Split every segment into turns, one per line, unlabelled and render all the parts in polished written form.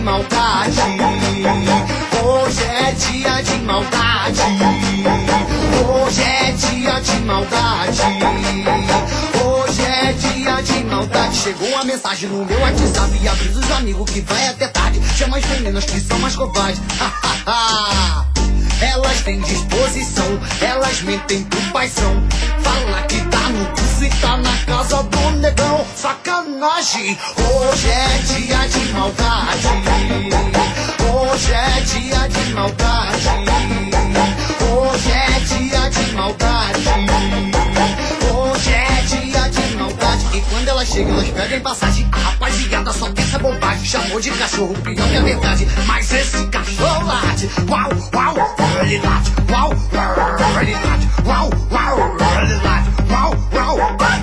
maldade. Hoje é dia de maldade. Hoje é dia de maldade. Hoje é dia de maldade. Chegou uma mensagem no meu WhatsApp e avisa os amigos que vai até tarde. Chama as meninas que são mais covardes. Elas têm disposição, elas mentem por paixão. Fala que tá no curso e tá na casa do negão. Sacanagem. Hoje é dia de maldade. Hoje é dia de maldade. Hoje é dia de maldade. Hoje é dia de maldade. E quando elas chegam, elas pedem passagem. A rapaziada só pensa bobagem. Chamou de cachorro, pior que a verdade. Mas esse cachorro late. Uau, uau, ele late. Uau, ele late. Uau, uau, ele late. Uau, uau.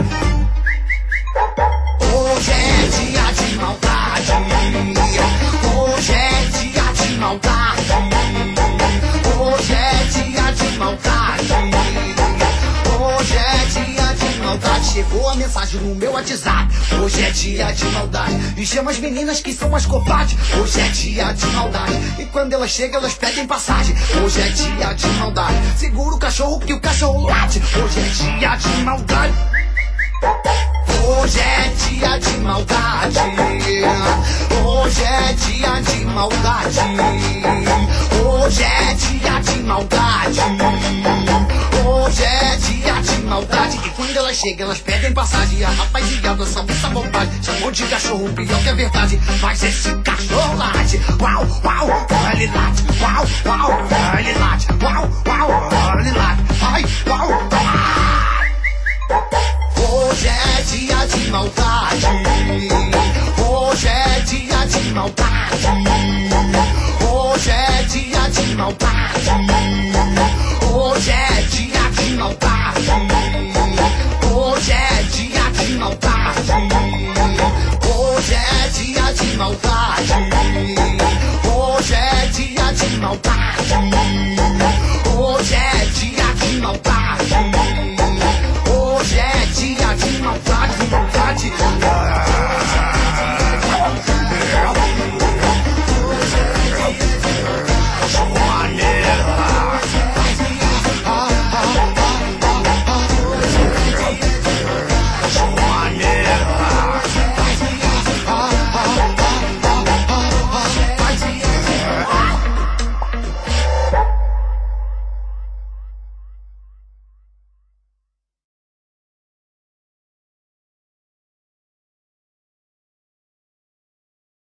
Hoje é dia de maldade. Hoje é dia de maldade. Hoje é dia de maldade. Hoje é dia de maldade. Chegou a mensagem no meu WhatsApp. Hoje é dia de maldade. E chama as meninas que são mais covardes. Hoje é dia de maldade. E quando elas chegam, elas pedem passagem. Hoje é dia de maldade. Segura o cachorro que o cachorro late. Hoje é dia de maldade. Hoje é dia de maldade. Hoje é dia de maldade. Hoje é dia de maldade. Hoje é dia de maldade. E quando elas chegam, elas pedem passagem. A rapaziada só pensa bobagem. Chamou de cachorro, pior que a verdade. Mas esse cachorro late. Uau, uau, ele late. Uau, uau, ele late. Uau, uau,